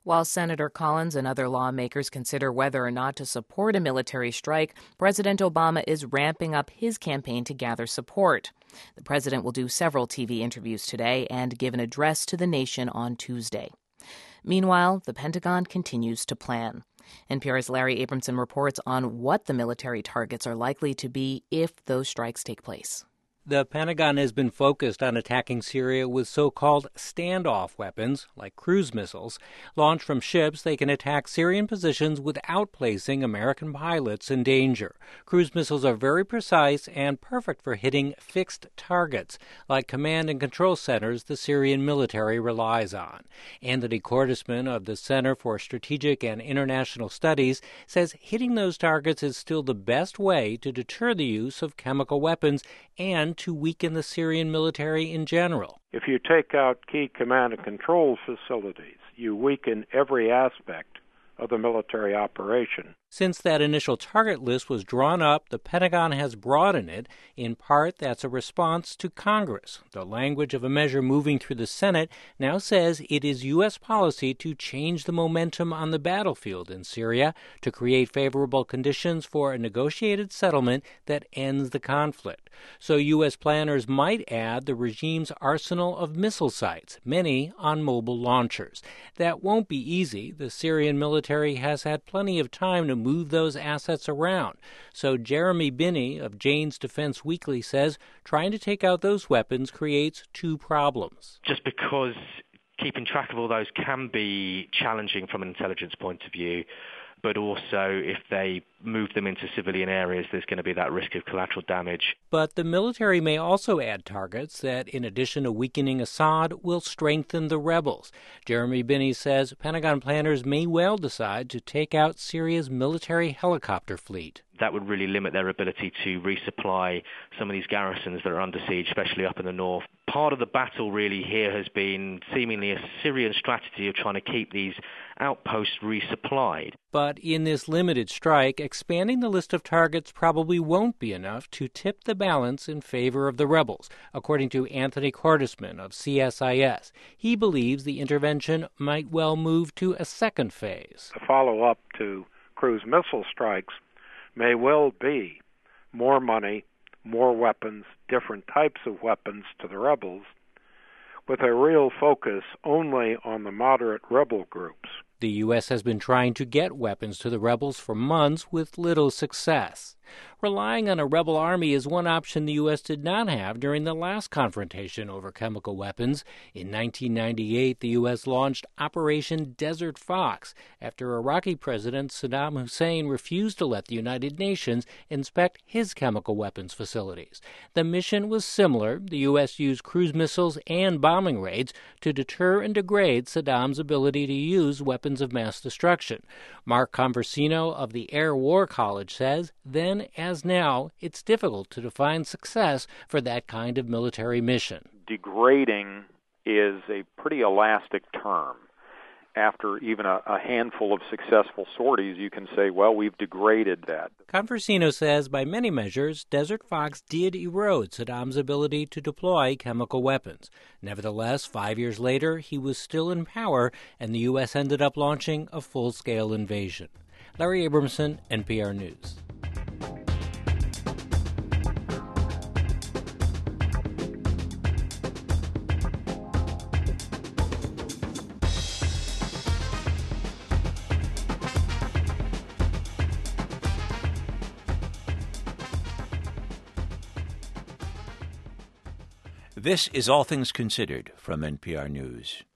While Senator Collins and other lawmakers consider whether or not to support a military strike, President Obama is ramping up his campaign to gather support. The president will do several TV interviews today and give an address to the nation on Tuesday. Meanwhile, the Pentagon continues to plan. NPR's Larry Abramson reports on what the military targets are likely to be if those strikes take place. The Pentagon has been focused on attacking Syria with so-called standoff weapons, like cruise missiles. Launched from ships, they can attack Syrian positions without placing American pilots in danger. Cruise missiles are very precise and perfect for hitting fixed targets, like command and control centers the Syrian military relies on. Anthony Cordesman of the Center for Strategic and International Studies says hitting those targets is still the best way to deter the use of chemical weapons and to weaken the Syrian military in general. If you take out key command and control facilities, you weaken every aspect of the military operation. Since that initial target list was drawn up, the Pentagon has broadened it. In part, that's a response to Congress. The language of a measure moving through the Senate now says it is U.S. policy to change the momentum on the battlefield in Syria to create favorable conditions for a negotiated settlement that ends the conflict. So U.S. planners might add the regime's arsenal of missile sites, many on mobile launchers. That won't be easy. The Syrian military has had plenty of time to move those assets around. So Jeremy Binney of Jane's Defense Weekly says trying to take out those weapons creates two problems. Just because keeping track of all those can be challenging from an intelligence point of view, but also if they move them into civilian areas, there's going to be that risk of collateral damage. But the military may also add targets that, in addition to weakening Assad, will strengthen the rebels. Jeremy Binney says Pentagon planners may well decide to take out Syria's military helicopter fleet. That would really limit their ability to resupply some of these garrisons that are under siege, especially up in the north. Part of the battle really here has been seemingly a Syrian strategy of trying to keep these outposts resupplied. But in this limited strike, expanding the list of targets probably won't be enough to tip the balance in favor of the rebels, according to Anthony Cordesman of CSIS. He believes the intervention might well move to a second phase. The follow-up to cruise missile strikes may well be more money, more weapons, different types of weapons to the rebels, with a real focus only on the moderate rebel groups. The U.S. has been trying to get weapons to the rebels for months with little success. Relying on a rebel army is one option the U.S. did not have during the last confrontation over chemical weapons. In 1998, the U.S. launched Operation Desert Fox after Iraqi President Saddam Hussein refused to let the United Nations inspect his chemical weapons facilities. The mission was similar. The U.S. used cruise missiles and bombing raids to deter and degrade Saddam's ability to use weapons of mass destruction. Mark Conversino of the Air War College says, then as now, it's difficult to define success for that kind of military mission. Degrading is a pretty elastic term. After even a handful of successful sorties, you can say, well, we've degraded that. Conversino says by many measures, Desert Fox did erode Saddam's ability to deploy chemical weapons. Nevertheless, 5 years later, he was still in power, and the U.S. ended up launching a full-scale invasion. Larry Abramson, NPR News. This is All Things Considered from NPR News.